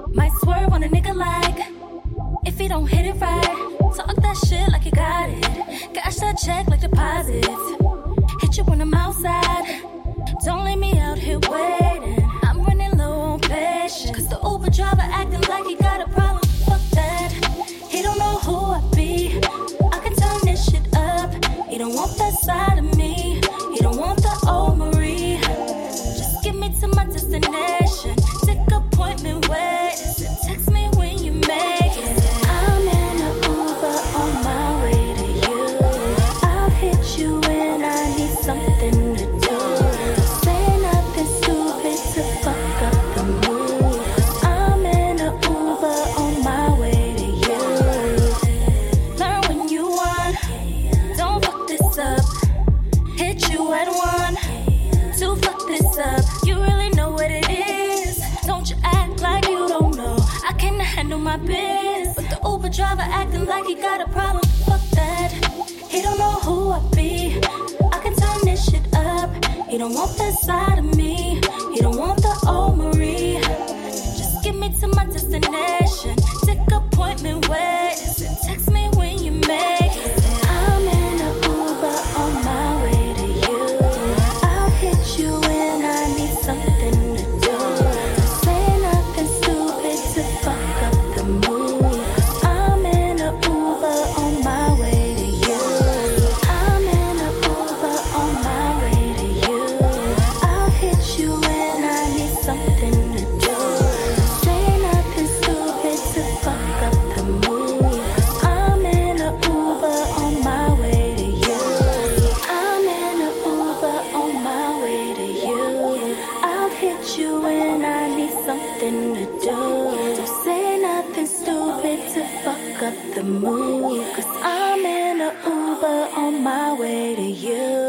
Might swerve on a nigga like if he don't hit it right. Talk that shit like you got it. Cash that check like deposits. Hit you when I'm outside. Don't leave me out here waiting. I'm running low on patience. Cause the Uber driver acting like he got a problem. Fuck that. He don't know who I be. I can turn this shit up. He don't want that side of me. He don't want the old Marie. Just get me to my destination. Take appointment wait. Text me when you make it. I'm in a Uber on my way to you. I'll hit you when I need something to do. Say nothing stupid to fuck up the mood. I'm in a Uber on my way to you. Learn when you want. Don't fuck this up. Hit you at 1 to fuck this up. You really know what it is. Don't you act like you don't know. I cannot handle my biz. But the Uber driver acting like he got a problem. Fuck that. He don't know who I be. I can turn this shit up. He don't want that side of me. He don't want the old Marie. Just get me to my destination. Take appointment wait. Text me when you make it. I'm in a Uber on my way to you. I'll hit you when I need something to do. Say nothing stupid to fuck up the mood. I'm in a Uber on my way to you. I'm in a Uber on my way to you. I'll hit you when I need something to do. Say nothing stupid to fuck up the mood. I'm in a Uber on my way to you. I'm in a Uber on my way to you. I'll hit you when I need something to do. Don't say nothing stupid to fuck up the mood. Cause I'm in a Uber on my way to you.